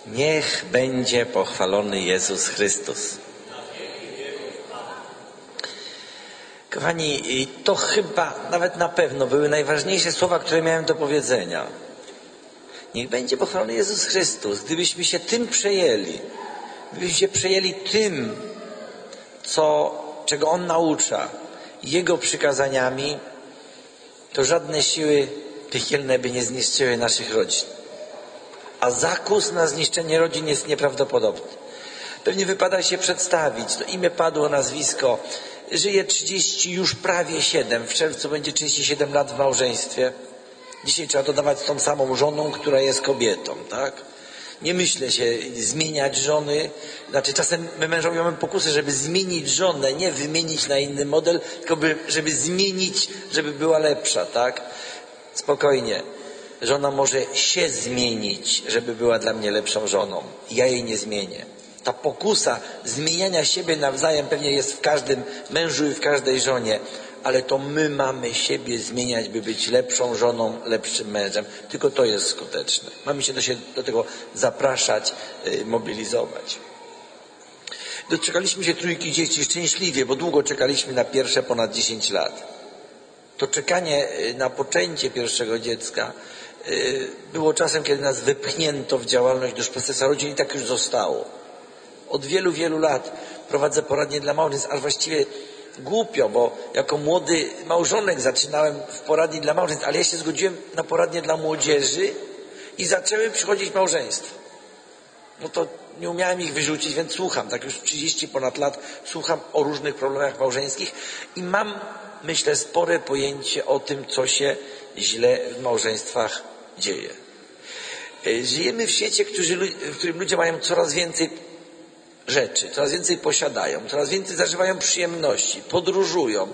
Niech będzie pochwalony Jezus Chrystus. Kochani, to chyba, nawet na pewno, były najważniejsze słowa, które miałem do powiedzenia. Niech będzie pochwalony Jezus Chrystus. Gdybyśmy się tym przejęli, gdybyśmy się przejęli tym, czego On naucza, Jego przykazaniami, to żadne siły piekielne by nie zniszczyły naszych rodzin. A zakus na zniszczenie rodzin jest nieprawdopodobny. Pewnie wypada się przedstawić. To imię padło, nazwisko. Żyje 30, już prawie 7. W czerwcu będzie 37 lat w małżeństwie. Dzisiaj trzeba dodawać z tą samą żoną, która jest kobietą, tak? Nie myślę się zmieniać żony. Znaczy czasem my mężowie mamy pokusę, żeby zmienić żonę, nie wymienić na inny model, tylko żeby zmienić, żeby była lepsza, tak? Spokojnie. Żona może się zmienić, żeby była dla mnie lepszą żoną. Ja jej nie zmienię. Ta pokusa zmieniania siebie nawzajem pewnie jest w każdym mężu i w każdej żonie, ale to my mamy siebie zmieniać, by być lepszą żoną, lepszym mężem. Tylko to jest skuteczne. Mamy się do tego zapraszać, mobilizować. Doczekaliśmy się trójki dzieci szczęśliwie, bo długo czekaliśmy na pierwsze ponad 10 lat. To czekanie na poczęcie pierwszego dziecka było czasem, kiedy nas wypchnięto w działalność duszpasterstwa rodzin i tak już zostało. Od wielu, wielu lat prowadzę poradnie dla małżeństw, aż właściwie głupio, bo jako młody małżonek zaczynałem w poradni dla małżeństw, ale ja się zgodziłem na poradnie dla młodzieży i zaczęły przychodzić małżeństwa. No to nie umiałem ich wyrzucić, więc słucham, tak już 30 ponad lat słucham o różnych problemach małżeńskich i mam, myślę, spore pojęcie o tym, co się źle w małżeństwach dzieje. Żyjemy w świecie, w którym ludzie mają coraz więcej rzeczy, coraz więcej posiadają, coraz więcej zażywają przyjemności, podróżują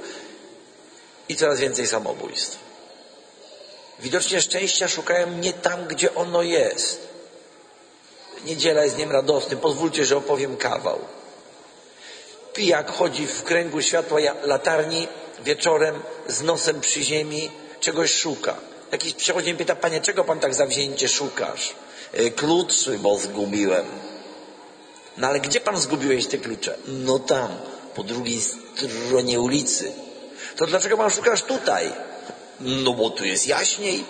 i coraz więcej samobójstw. Widocznie szczęścia szukają nie tam, gdzie ono jest. Niedziela jest dniem radosnym, pozwólcie, że opowiem kawał. Pijak chodzi w kręgu światła latarni wieczorem z nosem przy ziemi, czegoś szuka. Jakiś przechodzi i pyta: panie, czego pan tak zawzięcie szukasz? Kluczy, bo zgubiłem. No ale gdzie pan zgubiłeś te klucze? No tam, po drugiej stronie ulicy. To dlaczego pan szukasz tutaj? No bo tu jest jaśniej.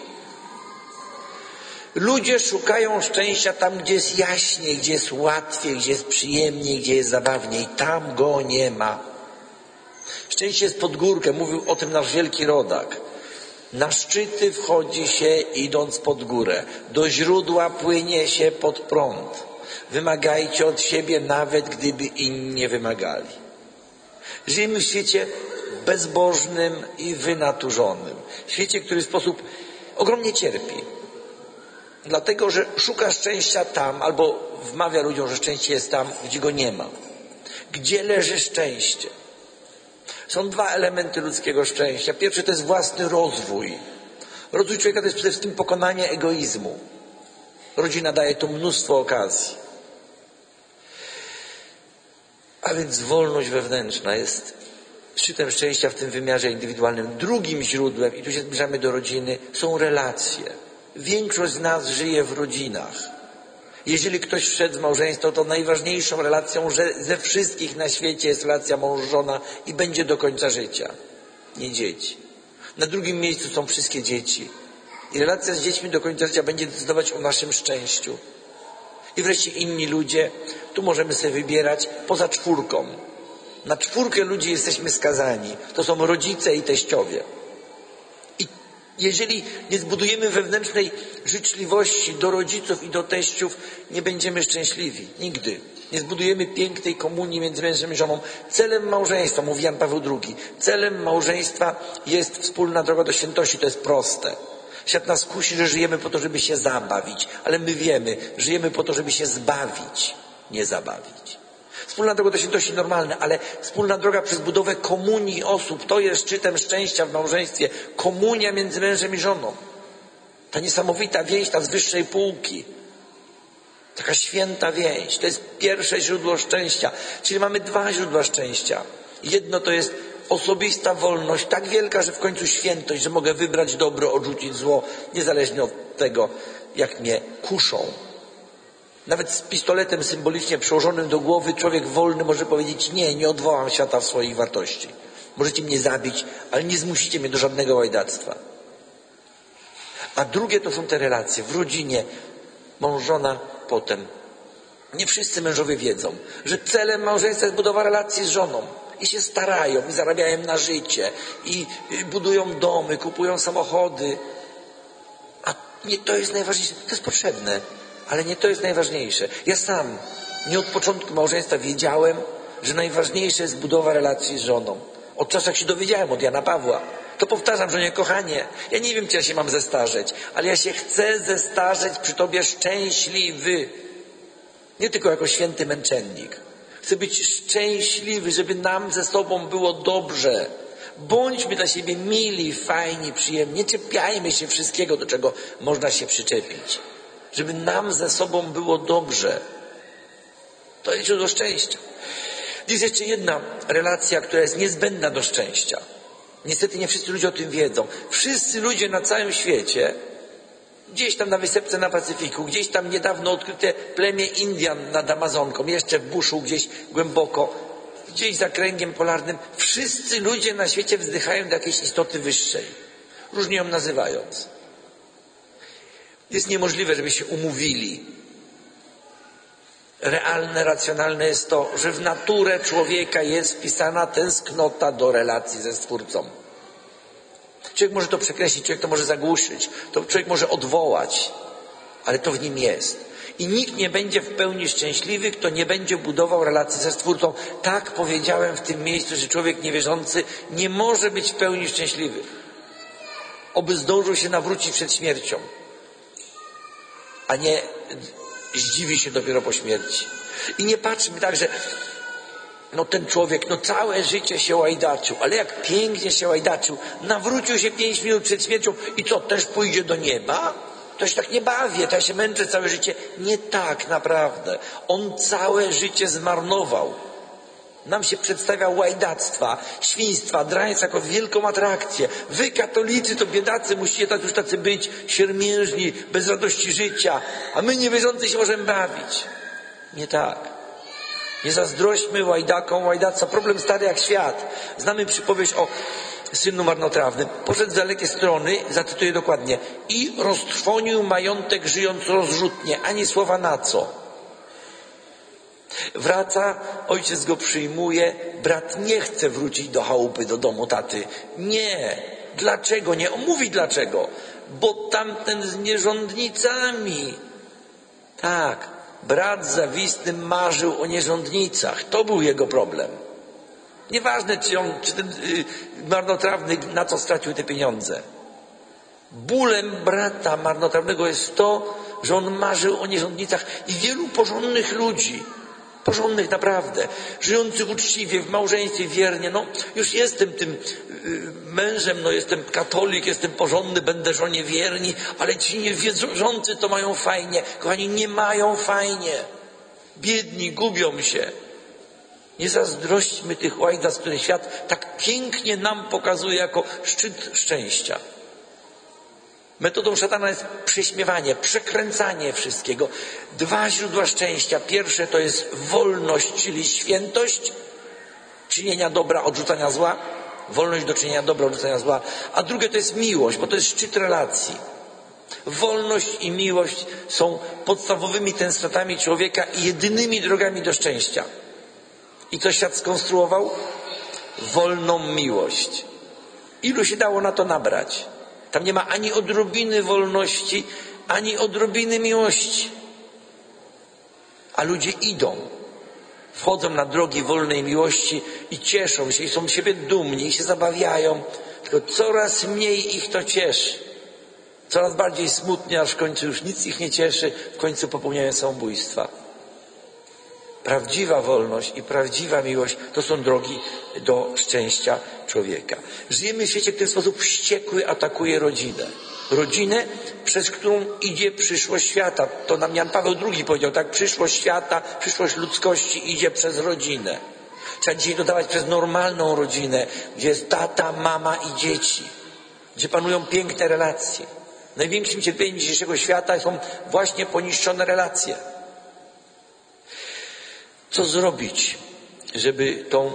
Ludzie szukają szczęścia tam, gdzie jest jaśniej, gdzie jest łatwiej, gdzie jest przyjemniej, gdzie jest zabawniej. Tam go nie ma. Szczęście jest pod górkę, mówił o tym nasz wielki rodak. Na szczyty wchodzi się idąc pod górę. Do źródła płynie się pod prąd. Wymagajcie od siebie, nawet gdyby inni nie wymagali. Żyjemy w świecie bezbożnym i wynaturzonym. W świecie, który w sposób ogromnie cierpi. Dlatego, że szuka szczęścia tam, albo wmawia ludziom, że szczęście jest tam, gdzie go nie ma. Gdzie leży szczęście? Są dwa elementy ludzkiego szczęścia. Pierwszy to jest własny rozwój. Rozwój człowieka to jest przede wszystkim pokonanie egoizmu. Rodzina daje tu mnóstwo okazji. A więc wolność wewnętrzna jest szczytem szczęścia w tym wymiarze indywidualnym. Drugim źródłem, i tu się zbliżamy do rodziny, są relacje. Większość z nas żyje w rodzinach. Jeżeli ktoś wszedł w małżeństwo, to najważniejszą relacją ze wszystkich na świecie jest relacja mąż-żona i będzie do końca życia. Nie dzieci. Na drugim miejscu są wszystkie dzieci. I relacja z dziećmi do końca życia będzie decydować o naszym szczęściu. I wreszcie inni ludzie, tu możemy sobie wybierać poza czwórką. Na czwórkę ludzi jesteśmy skazani. To są rodzice i teściowie. I jeżeli nie zbudujemy wewnętrznej życzliwości do rodziców i do teściów, nie będziemy szczęśliwi. Nigdy. Nie zbudujemy pięknej komunii między mężem i żoną. Celem małżeństwa, mówi Jan Paweł II, celem małżeństwa jest wspólna droga do świętości. To jest proste. Świat nas kusi, że żyjemy po to, żeby się zabawić. Ale my wiemy, żyjemy po to, żeby się zbawić, nie zabawić. Wspólna droga do świętości normalne, ale wspólna droga przez budowę komunii osób, to jest szczytem szczęścia w małżeństwie. Komunia między mężem i żoną. Ta niesamowita więź, ta z wyższej półki. Taka święta więź. To jest pierwsze źródło szczęścia. Czyli mamy dwa źródła szczęścia. Jedno to jest osobista wolność, tak wielka, że w końcu świętość, że mogę wybrać dobro, odrzucić zło, niezależnie od tego, jak mnie kuszą. Nawet z pistoletem symbolicznie przyłożonym do głowy człowiek wolny może powiedzieć: nie odwołam świata w swoich wartości. Możecie mnie zabić, ale nie zmusicie mnie do żadnego łajdactwa. A drugie to są te relacje w rodzinie, mąż, żona, potem. Nie wszyscy mężowie wiedzą, że celem małżeństwa jest budowa relacji z żoną. I się starają, i zarabiają na życie, i budują domy, kupują samochody. A nie to jest najważniejsze. To jest potrzebne, ale nie to jest najważniejsze. Ja sam nie od początku małżeństwa wiedziałem, że najważniejsze jest budowa relacji z żoną. Od czasu, jak się dowiedziałem od Jana Pawła, to powtarzam, że nie, kochanie, ja nie wiem, czy ja się mam zestarzeć, ale ja się chcę zestarzeć przy Tobie szczęśliwy. Nie tylko jako święty męczennik. Chcę być szczęśliwy, żeby nam ze sobą było dobrze. Bądźmy dla siebie mili, fajni, przyjemni. Nie czepiajmy się wszystkiego, do czego można się przyczepić. Żeby nam ze sobą było dobrze. To jest do szczęścia. Jest jeszcze jedna relacja, która jest niezbędna do szczęścia. Niestety nie wszyscy ludzie o tym wiedzą. Wszyscy ludzie na całym świecie, gdzieś tam na wysepce na Pacyfiku, gdzieś tam niedawno odkryte plemię Indian nad Amazonką, jeszcze w buszu gdzieś głęboko, gdzieś za kręgiem polarnym, wszyscy ludzie na świecie wzdychają do jakiejś istoty wyższej, różnie ją nazywając. Jest niemożliwe, żeby się umówili. Realne, racjonalne jest to, że w naturę człowieka jest wpisana tęsknota do relacji ze Stwórcą. Człowiek może to przekreślić, człowiek to może zagłuszyć, to człowiek może odwołać, ale to w nim jest. I nikt nie będzie w pełni szczęśliwy, kto nie będzie budował relacji ze Stwórcą. Tak powiedziałem w tym miejscu, że człowiek niewierzący nie może być w pełni szczęśliwy. Oby zdążył się nawrócić przed śmiercią, a nie zdziwi się dopiero po śmierci. I nie patrzmy tak, że ten człowiek, całe życie się łajdaczył, ale jak pięknie się łajdaczył, nawrócił się 5 minut przed śmiercią i co, też pójdzie do nieba? To się tak nie bawię, to ja się męczę całe życie. Nie tak naprawdę. On całe życie zmarnował. Nam się przedstawia łajdactwa, świństwa, draństwa jako wielką atrakcję. Wy, katolicy, to biedacy, musicie już tacy być, siermiężni, bez radości życia, a my niewierzący się możemy bawić. Nie tak. Nie zazdrośćmy łajdakom, łajdactwa. Problem stary jak świat. Znamy przypowieść o synu marnotrawnym. Poszedł z dalekie strony, zacytuję dokładnie, i roztrwonił majątek, żyjąc rozrzutnie, ani słowa na co. Wraca, ojciec go przyjmuje, brat nie chce wrócić do chałupy, do domu taty. Nie. Dlaczego nie? On mówi dlaczego. Bo tamten z nierządnicami. Tak. Brat zawistny marzył o nierządnicach. To był jego problem. Nieważne, czy ten marnotrawny na co stracił te pieniądze. Bólem brata marnotrawnego jest to, że on marzył o nierządnicach i wielu porządnych ludzi, porządnych naprawdę, żyjących uczciwie, w małżeństwie wiernie. Już jestem tym mężem, jestem katolik, jestem porządny, będę żonie wierni, ale ci niewierzący to mają fajnie. Kochani, nie mają fajnie. Biedni, gubią się. Nie zazdrośćmy tych łajdactw, które świat tak pięknie nam pokazuje jako szczyt szczęścia. Metodą szatana jest prześmiewanie, przekręcanie wszystkiego. 2 źródła szczęścia. Pierwsze to jest wolność, czyli świętość, czynienia dobra, odrzucania zła. Wolność do czynienia dobra, odrzucania zła. A drugie to jest miłość, bo to jest szczyt relacji. Wolność i miłość są podstawowymi tęsknotami człowieka i jedynymi drogami do szczęścia. I co świat skonstruował? Wolną miłość. Ilu się dało na to nabrać? Tam nie ma ani odrobiny wolności, ani odrobiny miłości. A ludzie idą, wchodzą na drogi wolnej miłości i cieszą się, i są z siebie dumni, i się zabawiają. Tylko coraz mniej ich to cieszy. Coraz bardziej smutnie, aż w końcu już nic ich nie cieszy, w końcu popełniają samobójstwa. Prawdziwa wolność i prawdziwa miłość to są drogi do szczęścia człowieka. Żyjemy w świecie, który w sposób wściekły atakuje rodzinę. Rodzinę, przez którą idzie przyszłość świata. To nam Jan Paweł II powiedział, tak? Przyszłość świata, przyszłość ludzkości idzie przez rodzinę. Trzeba dzisiaj dodawać przez normalną rodzinę, gdzie jest tata, mama i dzieci. Gdzie panują piękne relacje. Największym cierpieniem dzisiejszego świata są właśnie poniszczone relacje. Co zrobić, żeby tą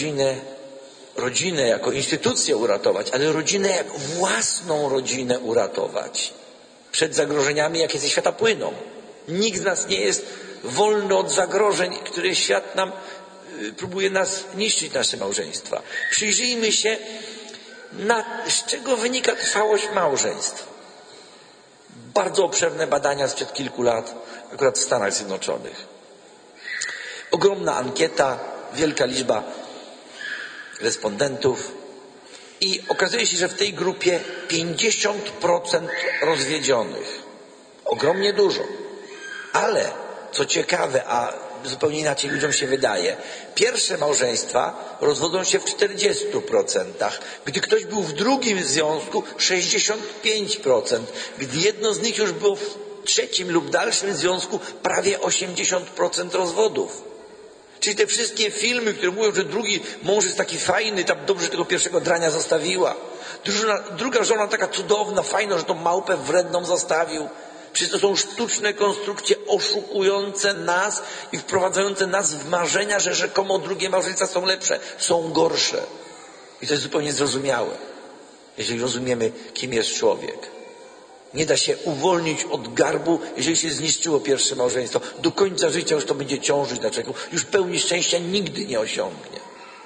rodzinę jako instytucję uratować, ale rodzinę, własną rodzinę uratować przed zagrożeniami, jakie ze świata płyną. Nikt z nas nie jest wolny od zagrożeń, które świat nam próbuje niszczyć nasze małżeństwa. Przyjrzyjmy się, z czego wynika trwałość małżeństw. Bardzo obszerne badania sprzed kilku lat, akurat w Stanach Zjednoczonych. Ogromna ankieta, wielka liczba respondentów i okazuje się, że w tej grupie 50% rozwiedzionych. Ogromnie dużo. Ale, co ciekawe, a zupełnie inaczej ludziom się wydaje, pierwsze małżeństwa rozwodzą się w 40%. Gdy ktoś był w drugim związku, 65%. Gdy jedno z nich już było w trzecim lub dalszym związku, prawie 80% rozwodów. Czyli te wszystkie filmy, które mówią, że drugi mąż jest taki fajny, tam dobrze tego pierwszego drania zostawiła. Druga żona taka cudowna, fajna, że tą małpę wredną zostawił. Przecież to są sztuczne konstrukcje oszukujące nas i wprowadzające nas w marzenia, że rzekomo drugie małżeństwa są lepsze, są gorsze. I to jest zupełnie zrozumiałe, jeżeli rozumiemy, kim jest człowiek. Nie da się uwolnić od garbu, jeżeli się zniszczyło pierwsze małżeństwo. Do końca życia już to będzie ciążyć na człowieku. Już pełni szczęścia nigdy nie osiągnie.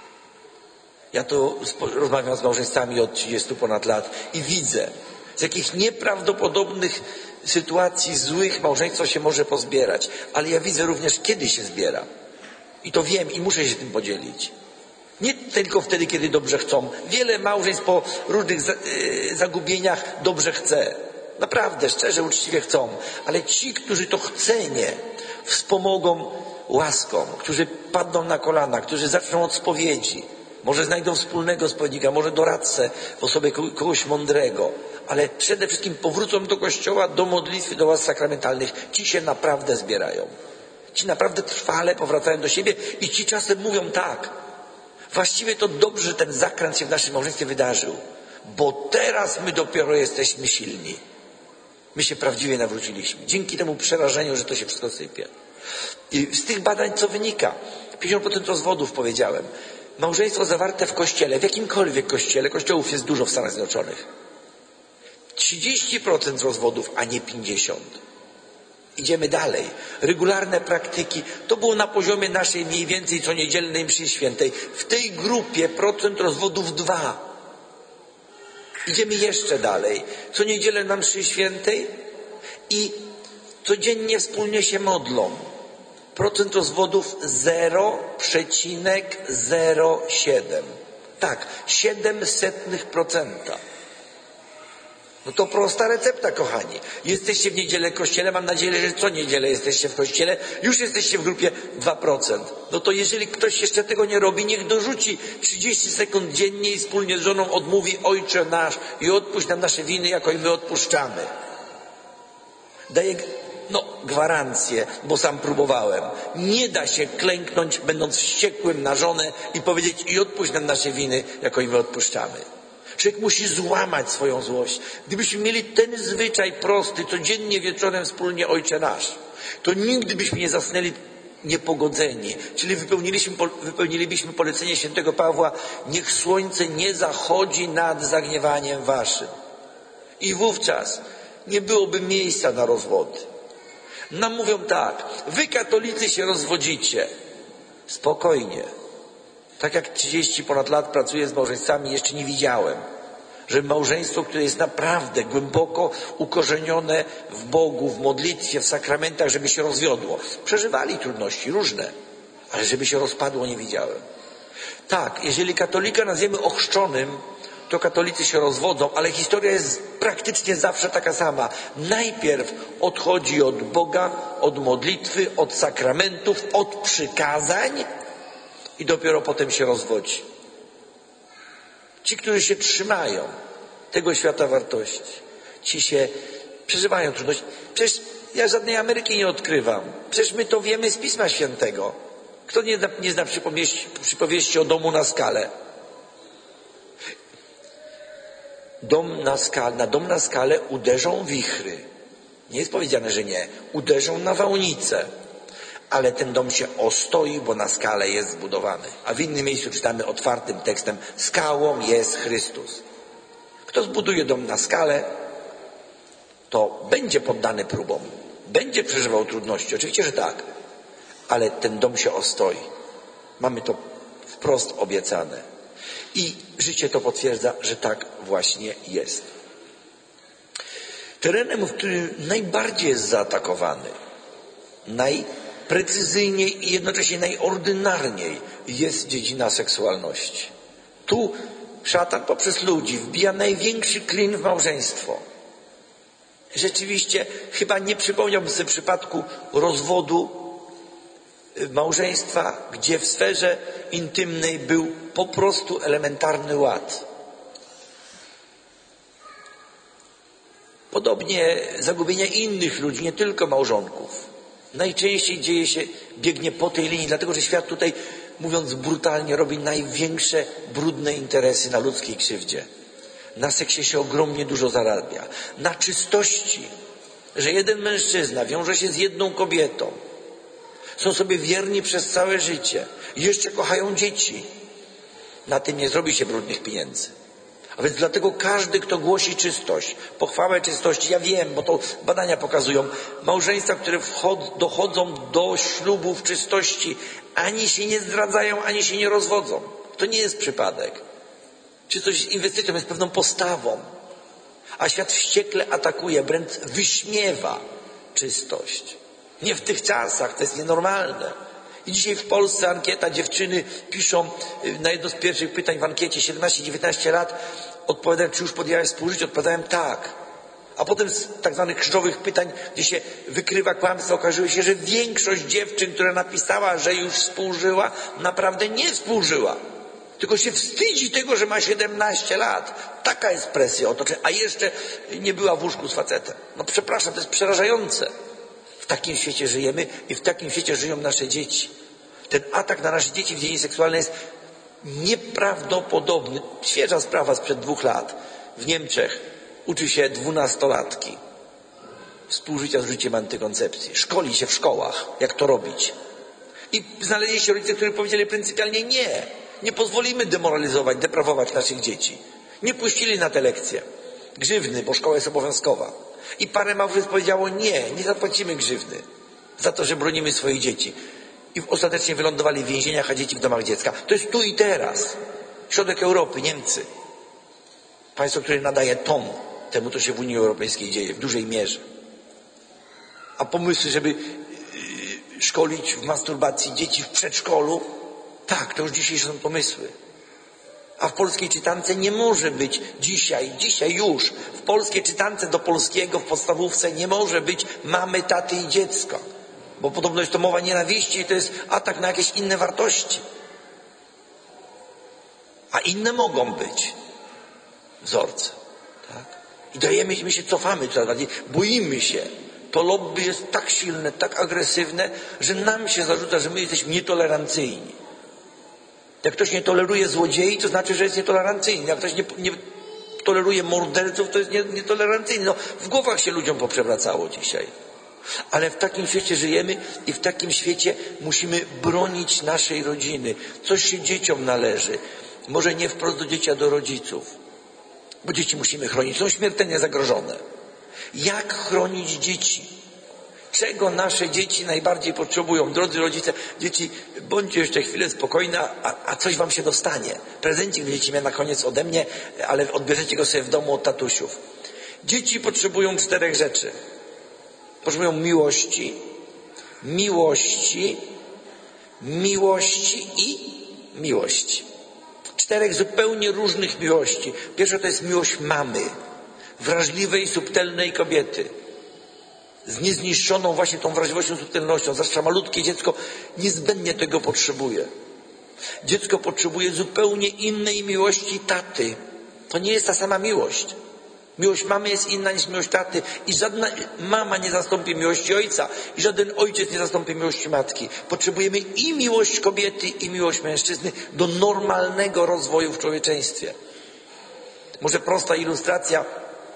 Ja to rozmawiam z małżeństwami od 30 ponad lat i widzę, z jakich nieprawdopodobnych sytuacji złych małżeństwo się może pozbierać. Ale ja widzę również, kiedy się zbiera. I to wiem i muszę się tym podzielić. Nie tylko wtedy, kiedy dobrze chcą. Wiele małżeństw po różnych zagubieniach dobrze chce. Naprawdę, szczerze, uczciwie chcą. Ale ci, którzy to chcenie wspomogą łaską, którzy padną na kolana, którzy zaczną od spowiedzi, może znajdą wspólnego spowiednika, może doradcę w osobie kogoś mądrego, ale przede wszystkim powrócą do kościoła, do modlitwy, do łask sakramentalnych. Ci się naprawdę zbierają. Ci naprawdę trwale powracają do siebie i ci czasem mówią tak. Właściwie to dobrze, że ten zakręt się w naszym małżeństwie wydarzył, bo teraz my dopiero jesteśmy silni. My się prawdziwie nawróciliśmy. Dzięki temu przerażeniu, że to się wszystko sypie. I z tych badań co wynika? 50% rozwodów, powiedziałem. Małżeństwo zawarte w kościele, w jakimkolwiek kościele, kościołów jest dużo w Stanach Zjednoczonych. 30% rozwodów, a nie 50%. Idziemy dalej. Regularne praktyki. To było na poziomie naszej mniej więcej co niedzielnej mszy świętej. W tej grupie procent rozwodów 2. Idziemy jeszcze dalej. Co niedzielę na mszy świętej i codziennie wspólnie się modlą. Procent rozwodów 0,07. Tak, 0,07%. No to prosta recepta, kochani. Jesteście w niedzielę w kościele, mam nadzieję, że co niedzielę jesteście w kościele, już jesteście w grupie 2%. No to jeżeli ktoś jeszcze tego nie robi, niech dorzuci 30 sekund dziennie i wspólnie z żoną odmówi Ojcze nasz i odpuść nam nasze winy, jako i my odpuszczamy. Daję gwarancję, bo sam próbowałem. Nie da się klęknąć, będąc wściekłym na żonę i powiedzieć i odpuść nam nasze winy, jako i my odpuszczamy. Człowiek musi złamać swoją złość. Gdybyśmy mieli ten zwyczaj prosty, codziennie wieczorem wspólnie Ojcze nasz, to nigdy byśmy nie zasnęli niepogodzeni. Czyli wypełnilibyśmy polecenie świętego Pawła: niech słońce nie zachodzi nad zagniewaniem waszym. I wówczas nie byłoby miejsca na rozwody. Nam mówią tak: wy katolicy się rozwodzicie. Spokojnie. Tak jak 30 ponad lat pracuję z małżeństwami, jeszcze nie widziałem, że małżeństwo, które jest naprawdę głęboko ukorzenione w Bogu, w modlitwie, w sakramentach, żeby się rozwiodło. Przeżywali trudności różne, ale żeby się rozpadło, nie widziałem. Tak, jeżeli katolika nazwiemy ochrzczonym, to katolicy się rozwodzą, ale historia jest praktycznie zawsze taka sama. Najpierw odchodzi od Boga, od modlitwy, od sakramentów, od przykazań i dopiero potem się rozwodzi. Ci, którzy się trzymają tego świata wartości, ci się przeżywają trudności. Przecież ja żadnej Ameryki nie odkrywam. Przecież my to wiemy z Pisma Świętego. Kto nie zna przypowieści o domu na skale? Na dom na skale uderzą wichry. Nie jest powiedziane, że nie. Uderzą nawałnice. ale ten dom się ostoi, bo na skale jest zbudowany. A w innym miejscu czytamy otwartym tekstem, skałą jest Chrystus. Kto zbuduje dom na skalę, to będzie poddany próbom, będzie przeżywał trudności, oczywiście, że tak, ale ten dom się ostoi. Mamy to wprost obiecane. I życie to potwierdza, że tak właśnie jest. Terenem, w którym najbardziej jest zaatakowany, najprecyzyjniej i jednocześnie najordynarniej jest dziedzina seksualności. Tu szatan poprzez ludzi wbija największy klin w małżeństwo. Rzeczywiście chyba nie przypomniałbym sobie przypadku rozwodu małżeństwa, gdzie w sferze intymnej był po prostu elementarny ład. Podobnie zagubienia innych ludzi, nie tylko małżonków. Najczęściej biegnie po tej linii, dlatego że świat tutaj, mówiąc brutalnie, robi największe brudne interesy na ludzkiej krzywdzie. Na seksie się ogromnie dużo zarabia. Na czystości, że jeden mężczyzna wiąże się z jedną kobietą. Są sobie wierni przez całe życie. Jeszcze kochają dzieci. Na tym nie zrobi się brudnych pieniędzy. A więc dlatego każdy, kto głosi czystość, pochwałę czystości, ja wiem, bo to badania pokazują, małżeństwa, które dochodzą do ślubu w czystości, ani się nie zdradzają, ani się nie rozwodzą. To nie jest przypadek. Czystość jest inwestycją, jest pewną postawą. A świat wściekle atakuje, wręcz wyśmiewa czystość. Nie w tych czasach, to jest nienormalne. I dzisiaj w Polsce ankieta, dziewczyny piszą na jedno z pierwszych pytań w ankiecie 17-19 lat, odpowiadają, czy już podjęłaś współżycie? Odpowiadałem tak. A potem z tak zwanych krzyżowych pytań, gdzie się wykrywa kłamstwo, okazało się, że większość dziewczyn, która napisała, że już współżyła, naprawdę nie współżyła. Tylko się wstydzi tego, że ma 17 lat. Taka jest presja otoczenia. A jeszcze nie była w łóżku z facetem. No przepraszam, to jest przerażające. W takim świecie żyjemy i w takim świecie żyją nasze dzieci. Ten atak na nasze dzieci w dziedzinie seksualnej jest nieprawdopodobny. Świeża sprawa sprzed 2 lat. W Niemczech uczy się 12-latki współżycia z użyciem antykoncepcji. Szkoli się w szkołach, jak to robić. I znaleźli się rodzice, którzy powiedzieli pryncypialnie nie. Nie pozwolimy demoralizować, deprawować naszych dzieci. Nie puścili na te lekcje. Grzywny, bo szkoła jest obowiązkowa. I parę małżeństw powiedziało nie zapłacimy grzywny za to, że bronimy swoich dzieci. I ostatecznie wylądowali w więzieniach, a dzieci w domach dziecka. To jest tu i teraz. Środek Europy, Niemcy. Państwo, które nadaje ton temu, co się w Unii Europejskiej dzieje, w dużej mierze. A pomysły, żeby szkolić w masturbacji dzieci w przedszkolu, tak, to już dzisiejsze są pomysły. A w polskiej czytance nie może być dzisiaj już, w polskiej czytance do polskiego w podstawówce nie może być mamy, taty i dziecko. Bo podobno jest to mowa nienawiści i to jest atak na jakieś inne wartości. A inne mogą być wzorce. Tak? I my się cofamy coraz bardziej, boimy się. To lobby jest tak silne, tak agresywne, że nam się zarzuca, że my jesteśmy nietolerancyjni. Jak ktoś nie toleruje złodziei, to znaczy, że jest nietolerancyjny. Jak ktoś nie toleruje morderców, to jest nietolerancyjny. No, w głowach się ludziom poprzewracało dzisiaj. Ale w takim świecie żyjemy i w takim świecie musimy bronić naszej rodziny. Coś się dzieciom należy. Może nie wprost do dzieci, a do rodziców. Bo dzieci musimy chronić. Są śmiertelnie zagrożone. Jak chronić dzieci? Czego nasze dzieci najbardziej potrzebują? Drodzy rodzice, dzieci, bądźcie jeszcze chwilę spokojne, a coś wam się dostanie. Prezencik będziecie mieli na koniec ode mnie, ale odbierzecie go sobie w domu od tatusiów. Dzieci potrzebują 4 rzeczy. Potrzebują miłości i miłości. 4 zupełnie różnych miłości. Pierwsza to jest miłość mamy, wrażliwej, subtelnej kobiety. Z niezniszczoną właśnie tą wrażliwością, subtelnością. Zwłaszcza malutkie dziecko niezbędnie tego potrzebuje. Dziecko potrzebuje zupełnie innej miłości taty. To nie jest ta sama miłość. Miłość mamy jest inna niż miłość taty. I żadna mama nie zastąpi miłości ojca. I żaden ojciec nie zastąpi miłości matki. Potrzebujemy i miłość kobiety, i miłość mężczyzny do normalnego rozwoju w człowieczeństwie. Może prosta ilustracja.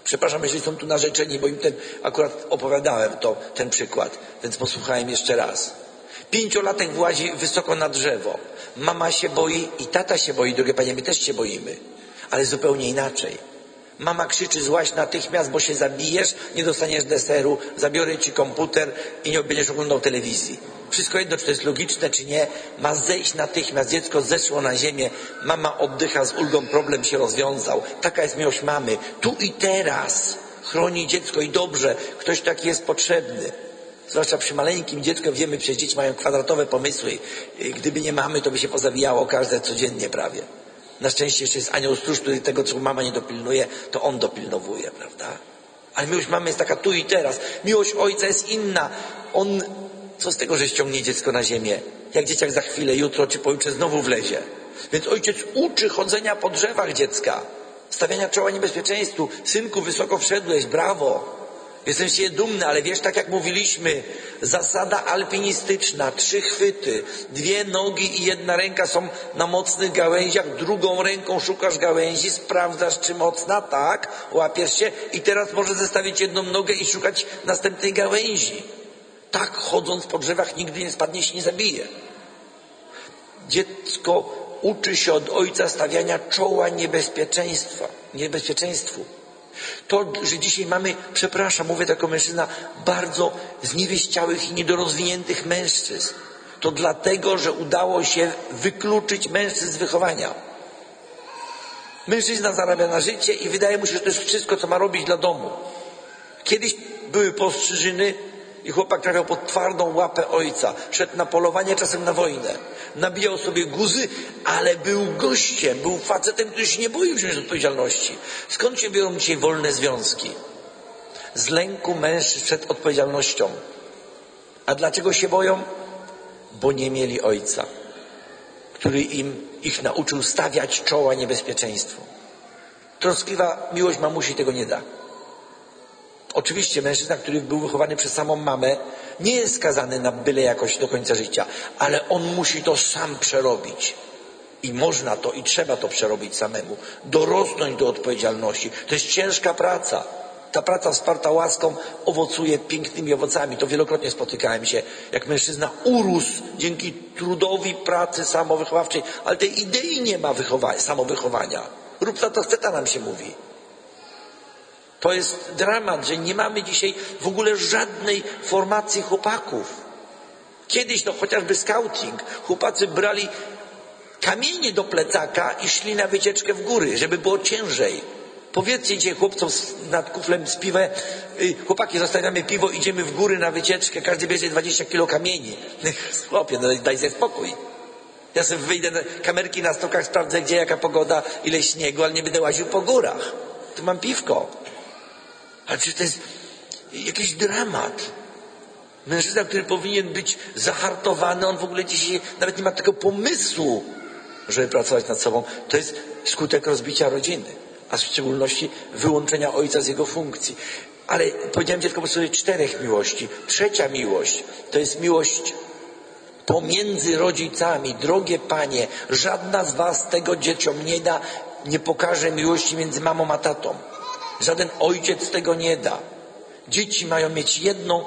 Przepraszam, jeżeli są tu narzeczeni, bo im akurat opowiadałem ten przykład, więc posłuchałem jeszcze raz. 5-latek włazi wysoko na drzewo. Mama się boi i tata się boi, drogie panie, my też się boimy, ale zupełnie inaczej. Mama krzyczy, złaź natychmiast, bo się zabijesz, nie dostaniesz deseru, zabiorę ci komputer i nie będziesz oglądał telewizji. Wszystko jedno, czy to jest logiczne, czy nie, ma zejść natychmiast. Dziecko zeszło na ziemię, mama oddycha z ulgą, problem się rozwiązał. Taka jest miłość mamy. Tu i teraz chroni dziecko i dobrze, ktoś taki jest potrzebny. Zwłaszcza przy maleńkim dziecku, wiemy, przecież dzieci mają kwadratowe pomysły. Gdyby nie mamy, to by się pozabijało każde codziennie prawie. Na szczęście jeszcze jest anioł stróż, który tego, co mama nie dopilnuje, to on dopilnowuje, prawda? Ale miłość mamy jest taka tu i teraz. Miłość ojca jest inna. On, co z tego, że ściągnie dziecko na ziemię? Jak dzieciak za chwilę, jutro czy pojutrze znowu wlezie. Więc ojciec uczy chodzenia po drzewach dziecka. Stawiania czoła niebezpieczeństwu. Synku, wysoko wszedłeś, brawo. Jestem z ciebie dumny, ale wiesz, tak jak mówiliśmy, zasada alpinistyczna, 3 chwyty, 2 nogi i 1 ręka są na mocnych gałęziach, drugą ręką szukasz gałęzi, sprawdzasz, czy mocna, tak, łapiesz się i teraz możesz zestawić 1 nogę i szukać następnej gałęzi. Tak, chodząc po drzewach nigdy nie spadnie, się nie zabije. Dziecko uczy się od ojca stawiania czoła niebezpieczeństwu. To, że dzisiaj mamy, przepraszam, mówię tak jako mężczyzna, bardzo zniewieściałych i niedorozwiniętych mężczyzn, to dlatego, że udało się wykluczyć mężczyzn z wychowania. Mężczyzna zarabia na życie i wydaje mu się, że to jest wszystko, co ma robić dla domu. Kiedyś były postrzyżyny i chłopak trafiał pod twardą łapę ojca. Szedł na polowanie, czasem na wojnę. Nabijał sobie guzy, ale był gościem, był facetem, który się nie boił wziąć odpowiedzialności. Skąd się biorą dzisiaj wolne związki? Z lęku mężczyzn przed odpowiedzialnością. A dlaczego się boją? Bo nie mieli ojca, który ich nauczył stawiać czoła niebezpieczeństwu. Troskliwa miłość mamusi tego nie da. Oczywiście mężczyzna, który był wychowany przez samą mamę, nie jest skazany na byle jakość do końca życia, ale on musi to sam przerobić. I można to, i trzeba to przerobić samemu. Dorosnąć do odpowiedzialności. To jest ciężka praca. Ta praca wsparta łaską owocuje pięknymi owocami. To wielokrotnie spotykałem się, jak mężczyzna urósł dzięki trudowi pracy samowychowawczej, ale tej idei nie ma samowychowania. Rób to, co chce, nam się mówi. To jest dramat, że nie mamy dzisiaj w ogóle żadnej formacji chłopaków. Kiedyś, chociażby scouting, chłopacy brali kamienie do plecaka i szli na wycieczkę w góry, żeby było ciężej. Powiedzcie dzisiaj chłopcom nad kuflem z piwem, chłopaki, zostawiamy piwo, idziemy w góry na wycieczkę, każdy bierze 20 kilo kamieni. Chłopie, daj sobie spokój. Ja sobie wyjdę na kamerki na stokach, sprawdzę gdzie, jaka pogoda, ile śniegu, ale nie będę łaził po górach. Tu mam piwko. Ale przecież to jest jakiś dramat. Mężczyzna, który powinien być zahartowany, on w ogóle dzisiaj nawet nie ma tego pomysłu, żeby pracować nad sobą. To jest skutek rozbicia rodziny, a w szczególności wyłączenia ojca z jego funkcji. Ale powiedziałem tylko sobie 4 miłości. 3. miłość to jest miłość pomiędzy rodzicami. Drogie panie, żadna z was tego dzieciom nie da, nie pokaże miłości między mamą a tatą. Żaden ojciec tego nie da. Dzieci mają mieć jedną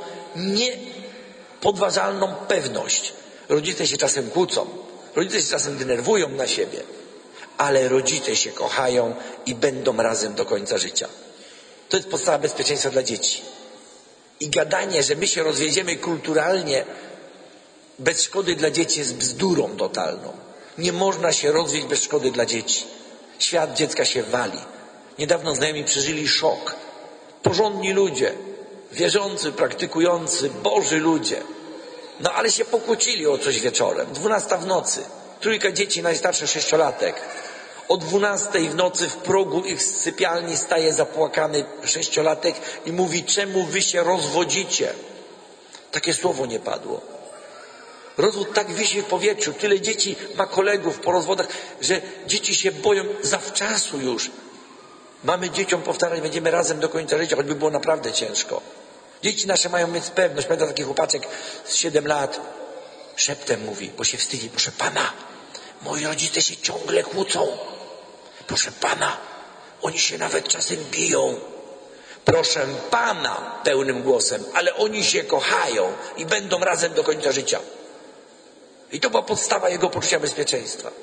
niepodważalną pewność. Rodzice się czasem kłócą, rodzice się czasem denerwują na siebie, ale rodzice się kochają i będą razem do końca życia. To jest podstawa bezpieczeństwa dla dzieci. I gadanie, że my się rozwiedziemy kulturalnie bez szkody dla dzieci jest bzdurą totalną. Nie można się rozwieść bez szkody dla dzieci. Świat dziecka się wali. Niedawno znajomi przeżyli szok. Porządni ludzie, wierzący, praktykujący, boży ludzie. No ale się pokłócili o coś wieczorem. 12 w nocy. 3 dzieci, najstarszy 6-latek. O 12 w nocy w progu ich sypialni staje zapłakany 6-latek i mówi, czemu wy się rozwodzicie? Takie słowo nie padło. Rozwód tak wisi w powietrzu. Tyle dzieci ma kolegów po rozwodach, że dzieci się boją zawczasu już. Mamy dzieciom powtarzać, będziemy razem do końca życia, choćby było naprawdę ciężko. Dzieci nasze mają mieć pewność. Pamiętam taki chłopaczek z 7 lat, szeptem mówi, bo się wstydzi, proszę pana, moi rodzice się ciągle kłócą. Proszę pana, oni się nawet czasem biją. Proszę Pana pełnym głosem, ale oni się kochają i będą razem do końca życia. I to była podstawa jego poczucia bezpieczeństwa.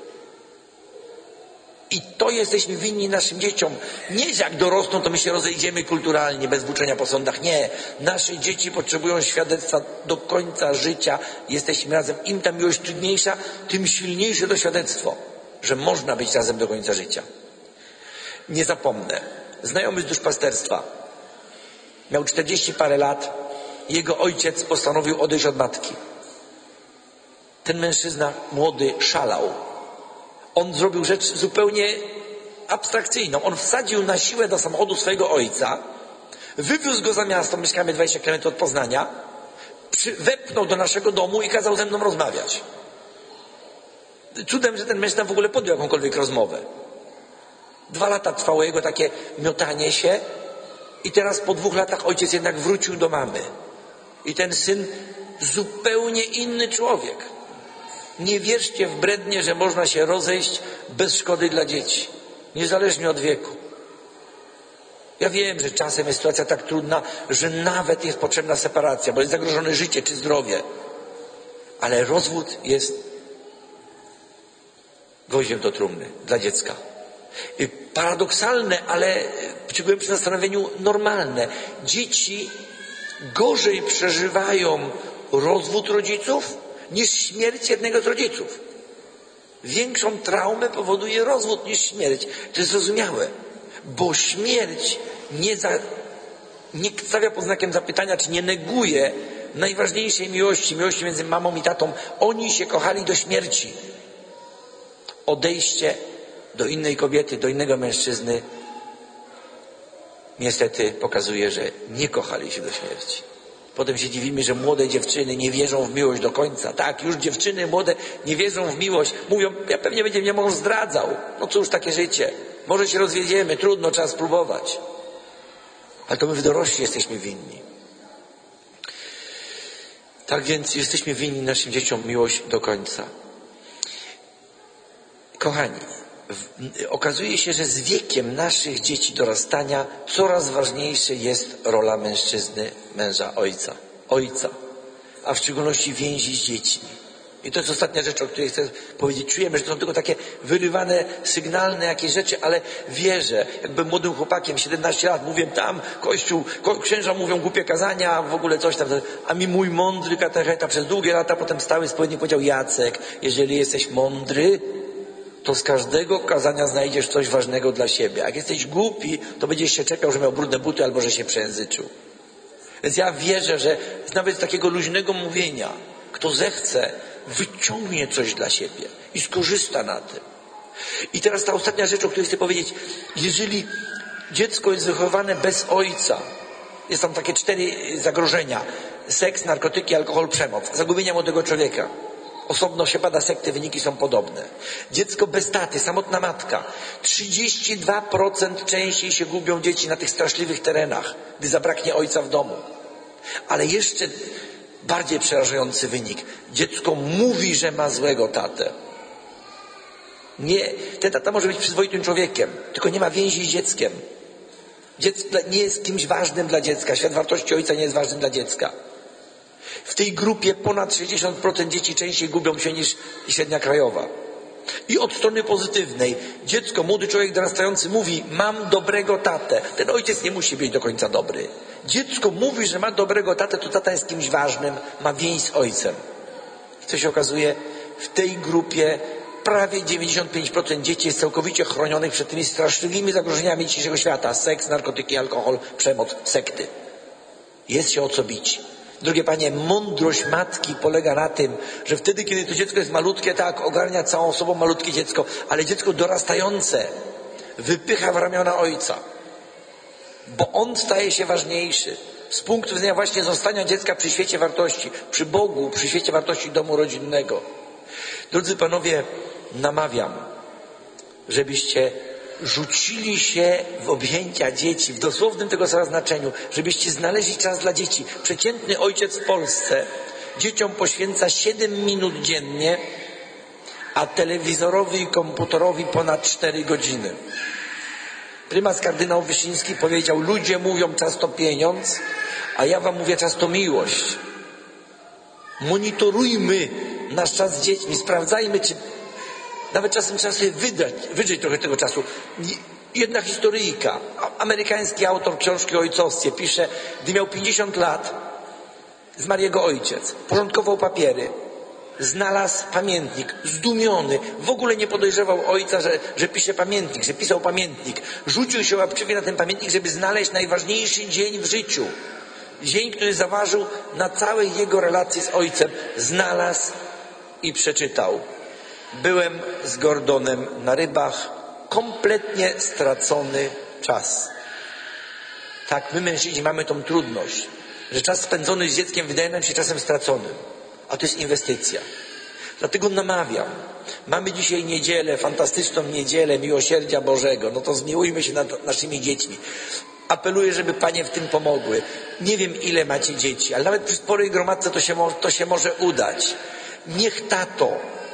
I to jesteśmy winni naszym dzieciom. Nie, że jak dorosną, to my się rozejdziemy kulturalnie, bez włóczenia po sądach. Nie. Nasze dzieci potrzebują świadectwa do końca życia. Jesteśmy razem. Im ta miłość trudniejsza, tym silniejsze to świadectwo, że można być razem do końca życia. Nie zapomnę. Znajomy z duszpasterstwa. Miał 40 parę lat. Jego ojciec postanowił odejść od matki. Ten mężczyzna młody szalał. On zrobił rzecz zupełnie abstrakcyjną. On wsadził na siłę do samochodu swojego ojca, wywiózł go za miasto, mieszkamy 20 km od Poznania, wepchnął do naszego domu i kazał ze mną rozmawiać. Cudem, że ten mężczyzna w ogóle podjął jakąkolwiek rozmowę. 2 lata trwało jego takie miotanie się i teraz po 2 latach ojciec jednak wrócił do mamy. I ten syn zupełnie inny człowiek. Nie wierzcie w brednie, że można się rozejść bez szkody dla dzieci. Niezależnie od wieku. Ja wiem, że czasem jest sytuacja tak trudna, że nawet jest potrzebna separacja, bo jest zagrożone życie czy zdrowie. Ale rozwód jest gwoździem do trumny dla dziecka. Paradoksalne, ale przy głębszym zastanowieniu normalne. Dzieci gorzej przeżywają rozwód rodziców niż śmierć jednego z rodziców. Większą traumę powoduje rozwód niż śmierć. To jest zrozumiałe, bo śmierć nie stawia pod znakiem zapytania, czy nie neguje najważniejszej miłości między mamą i tatą. Oni się kochali do śmierci. Odejście do innej kobiety, do innego mężczyzny niestety pokazuje, że nie kochali się do śmierci. Potem się dziwimy, że młode dziewczyny nie wierzą w miłość do końca. Tak, już dziewczyny młode nie wierzą w miłość. Mówią, ja pewnie będzie mnie mąż zdradzał. No cóż, takie życie. Może się rozwiedziemy, trudno, trzeba spróbować. Ale to my w dorośli jesteśmy winni. Tak więc jesteśmy winni naszym dzieciom miłość do końca. Kochani, okazuje się, że z wiekiem naszych dzieci dorastania coraz ważniejsza jest rola mężczyzny, męża, ojca, a w szczególności więzi z dziećmi. I to jest ostatnia rzecz, o której chcę powiedzieć. Czujemy, że to są tylko takie wyrywane, sygnalne jakieś rzeczy, ale wierzę, jakby młodym chłopakiem, 17 lat, mówię tam, kościół, księża mówią głupie kazania, w ogóle coś tam, a mi mój mądry katecheta przez długie lata, potem stały spowiednik powiedział, Jacek, jeżeli jesteś mądry, to z każdego kazania znajdziesz coś ważnego dla siebie. Jak jesteś głupi, to będziesz się czepiał, że miał brudne buty albo że się przejęzyczył. Więc ja wierzę, że nawet z takiego luźnego mówienia, kto zechce, wyciągnie coś dla siebie i skorzysta na tym. I teraz ta ostatnia rzecz, o której chcę powiedzieć. Jeżeli dziecko jest wychowywane bez ojca, jest tam takie 4 zagrożenia. Seks, narkotyki, alkohol, przemoc. Zagubienia młodego człowieka. Osobno się bada sekty, wyniki są podobne. Dziecko bez taty, samotna matka. 32% częściej się gubią dzieci na tych straszliwych terenach, gdy zabraknie ojca w domu. Ale jeszcze bardziej przerażający wynik. Dziecko mówi, że ma złego tatę. Nie, ten tata może być przyzwoitym człowiekiem, tylko nie ma więzi z dzieckiem. Dziecko nie jest kimś ważnym dla dziecka. Świat wartości ojca nie jest ważny dla dziecka. W tej grupie ponad 60% dzieci częściej gubią się niż średnia krajowa. I od strony pozytywnej, dziecko, młody człowiek dorastający mówi, mam dobrego tatę. Ten ojciec nie musi być do końca dobry. Dziecko mówi, że ma dobrego tatę, to tata jest kimś ważnym, ma więź z ojcem. Co się okazuje, w tej grupie prawie 95% dzieci jest całkowicie chronionych przed tymi straszliwymi zagrożeniami dzisiejszego świata. Seks, narkotyki, alkohol, przemoc, sekty. Jest się o co bić. Drogie panie, mądrość matki polega na tym, że wtedy, kiedy to dziecko jest malutkie, tak, ogarnia całą sobą malutkie dziecko, ale dziecko dorastające wypycha w ramiona ojca, bo on staje się ważniejszy. Z punktu widzenia właśnie zostania dziecka przy świecie wartości, przy Bogu, przy świecie wartości domu rodzinnego. Drodzy panowie, namawiam, żebyście rzucili się w objęcia dzieci, w dosłownym tego słowa znaczeniu, żebyście znaleźli czas dla dzieci. Przeciętny ojciec w Polsce dzieciom poświęca 7 minut dziennie, a telewizorowi i komputerowi ponad 4 godziny. Prymas kardynał Wyszyński powiedział, ludzie mówią często pieniądz, a ja wam mówię często miłość. Monitorujmy nasz czas z dziećmi, sprawdzajmy, czy nawet czasem trzeba sobie wydrzeć trochę tego czasu. Jedna historyjka, amerykański autor książki o ojcostwie, pisze, gdy miał 50 lat, zmarł jego ojciec, porządkował papiery, znalazł pamiętnik, zdumiony, w ogóle nie podejrzewał ojca, że pisze pamiętnik, że pisał pamiętnik. Rzucił się łapczywie na ten pamiętnik, żeby znaleźć najważniejszy dzień w życiu. Dzień, który zaważył na całej jego relacji z ojcem. Znalazł i przeczytał. Byłem z Gordonem na rybach, kompletnie stracony czas. Tak, my mężczyźni mamy tą trudność, że czas spędzony z dzieckiem wydaje nam się czasem straconym, a to jest inwestycja. Dlatego namawiam. Mamy dzisiaj niedzielę, fantastyczną niedzielę Miłosierdzia Bożego. No to zmiłujmy się nad naszymi dziećmi. Apeluję, żeby panie w tym pomogły. Nie wiem, ile macie dzieci, ale nawet przy sporej gromadce to się może udać. Niech tato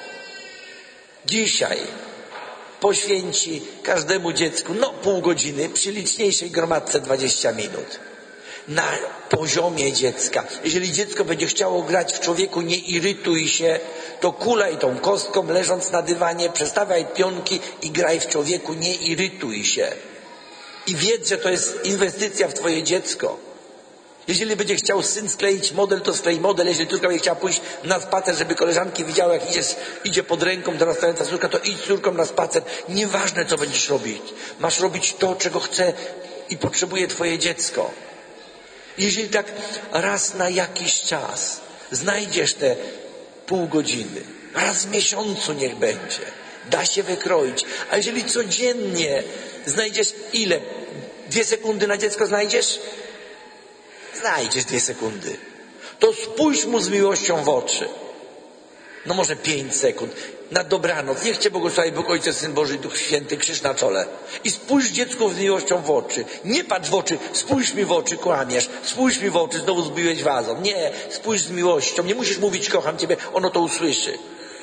dzisiaj poświęci każdemu dziecku, pół godziny, przy liczniejszej gromadce 20 minut. Na poziomie dziecka. Jeżeli dziecko będzie chciało grać w człowieku, nie irytuj się, to kulaj tą kostką, leżąc na dywanie, przestawiaj pionki i graj w człowieku, nie irytuj się. I wiedz, że to jest inwestycja w twoje dziecko. Jeżeli będzie chciał syn skleić model, to sklej model. Jeżeli córka będzie chciała pójść na spacer, żeby koleżanki widziały, jak idzie pod ręką dorastająca córka, to idź z córką na spacer. Nieważne, co będziesz robić. Masz robić to, czego chce i potrzebuje twoje dziecko. Jeżeli tak raz na jakiś czas znajdziesz te pół godziny, raz w miesiącu niech będzie, da się wykroić. A jeżeli codziennie znajdziesz ile? 2 sekundy na dziecko znajdziesz? Znajdziesz 2 sekundy. To spójrz mu z miłością w oczy. Może 5 sekund. Na dobranoc. Niech Cię błogosławi Bóg, Ojciec, Syn Boży i Duch Święty, krzyż na czole. I spójrz dziecku z miłością w oczy. Nie patrz w oczy, spójrz mi w oczy, kłamiesz. Spójrz mi w oczy, znowu zbiłeś wazą. Nie, spójrz z miłością. Nie musisz mówić, kocham Ciebie, ono to usłyszy.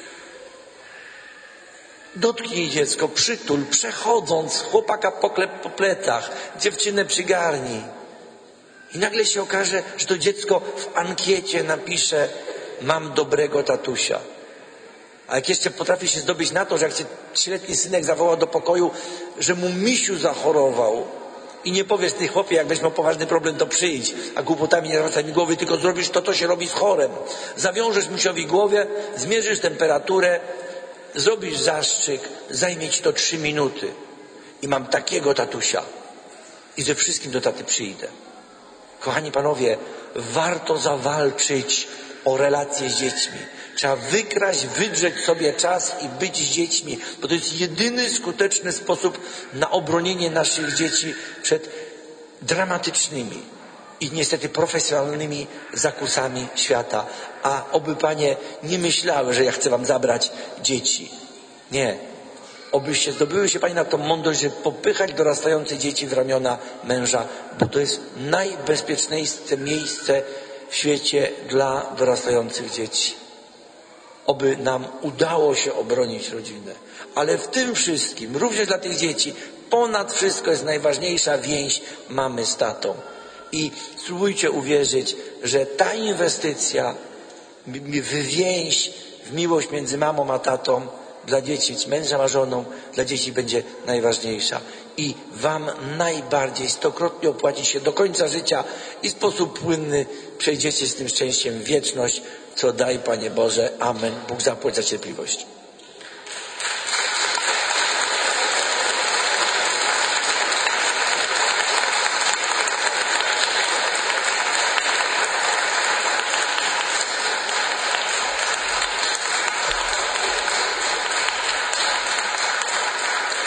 Dotknij dziecko, przytul, przechodząc, chłopaka poklep po plecach, dziewczynę przygarnij. I nagle się okaże, że to dziecko w ankiecie napisze, mam dobrego tatusia. A jak jeszcze potrafi się zdobyć na to, że jak cię 3-letni synek zawoła do pokoju, że mu misiu zachorował i nie powiesz, ty chłopie, jak będziesz miał poważny problem, to przyjdź, a głupotami nie zwracaj mi głowy, tylko zrobisz to, co się robi z chorem. Zawiążesz misiowi głowę, zmierzysz temperaturę, zrobisz zastrzyk, zajmie ci to 3 minuty. I mam takiego tatusia. I ze wszystkim do taty przyjdę. Kochani panowie, warto zawalczyć o relacje z dziećmi. Trzeba wykraść, wydrzeć sobie czas i być z dziećmi, bo to jest jedyny skuteczny sposób na obronienie naszych dzieci przed dramatycznymi i niestety profesjonalnymi zakusami świata. A oby panie nie myślały, że ja chcę wam zabrać dzieci. Nie. Obyście zdobyły się panie na tą mądrość, żeby popychać dorastające dzieci w ramiona męża, bo to jest najbezpieczniejsze miejsce w świecie dla dorastających dzieci. Oby nam udało się obronić rodzinę. Ale w tym wszystkim, również dla tych dzieci, ponad wszystko jest najważniejsza więź mamy z tatą. I spróbujcie uwierzyć, że ta inwestycja w więź, w miłość między mamą a tatą, dla dzieci, mężem a żoną, dla dzieci będzie najważniejsza. I wam najbardziej 100-krotnie opłaci się do końca życia i w sposób płynny przejdziecie z tym szczęściem w wieczność, co daj Panie Boże. Amen. Bóg zapłać za cierpliwość.